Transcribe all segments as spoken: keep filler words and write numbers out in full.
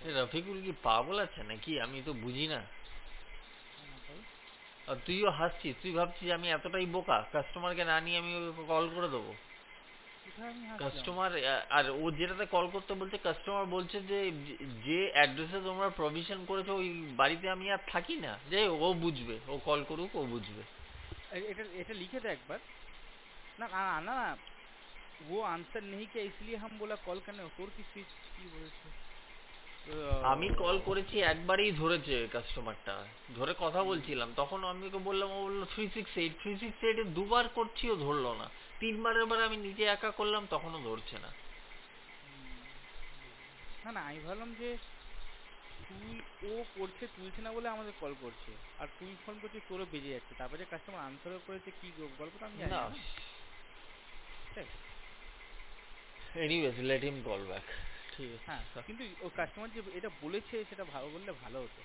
রফিকুল কি পাগল আছে নাকি? আমি তো বুঝি না। আর তুইও হাসছিস, তুই ভাবছিস আমি এতটাই বোকা কাস্টমারকে না নিয়ে আমি কল করে দেবো? কাস্টমার আর ও যেটাতে কল করতে বলছে, কাস্টমার বলছে যে যে অ্যাড্রেসে তোমরা প্রভিশন করেছো ওই বাড়িতে আমি আর থাকি না। যে ও বুঝবে, ও কল করুক, ও বুঝবে। এটা এটা লিখে দে একবার। না না না না, वो आंसर नहीं किया इसलिए हम बोला कॉल करने। তোর কি সুইচ কি বলছে? আমি কল করেছি, একবারই ধরেছে কাস্টমারটা, ধরে কথা বলছিলাম, তখন আমি ওকে বললাম, ও বললো three six eight three six eight দুবার করছি, ও ধরলো না। তিনবারের বার আমি নিজে একা করলাম, তখনও ধরছে না। না না, আমি ভাবলাম যে তুই, ও করছে তুলছে না বলে আমাদের কল করছে, আর তুই ফোন করছিস তোরও বেজে যাচ্ছে, তারপরে যে কাস্টমার আনসারও করেছে কি গল্পটা আমি জানি না, না না। দেখ, anyways let him call back. ঠিক হ্যাঁ, আছে, কিন্তু ও কাস্টমার যে এটা বলেছে সেটা ভালো বললে ভালো হতো।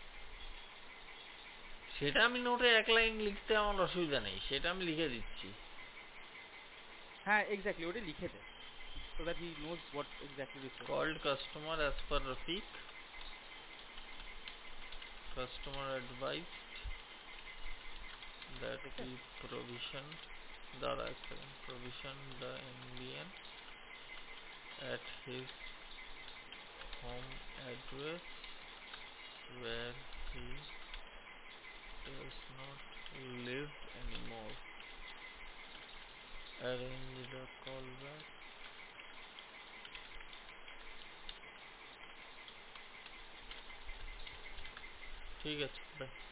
সেটা আমি নোটে এক লাইন লিখতে আমার অসুবিধা নেই, সেটা আমি লিখে দিচ্ছি। হ্যাঁ এক্স্যাক্টলি, ওটা লিখে দে, so that he knows what exactly to say. Called customer as per Rafiq. Customer advised that ঠিক he আছে, provisioned the provision the N B N at his home address where he does not live anymore. Arrange the callback. ঠিক আছে, bye.